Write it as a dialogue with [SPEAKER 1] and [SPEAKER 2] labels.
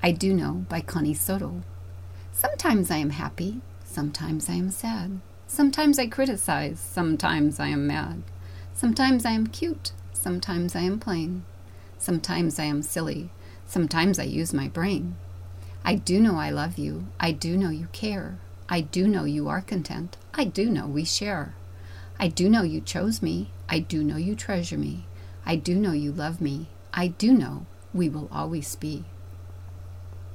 [SPEAKER 1] I Do Know by Connie Soto. Sometimes I am happy, sometimes I am sad. Sometimes I criticize, sometimes I am mad. Sometimes I am cute, sometimes I am plain. Sometimes I am silly, sometimes I use my brain. I do know I love you, I do know you care. I do know you are content, I do know we share. I do know you chose me, I do know you treasure me. I do know you love me, I do know we will always be.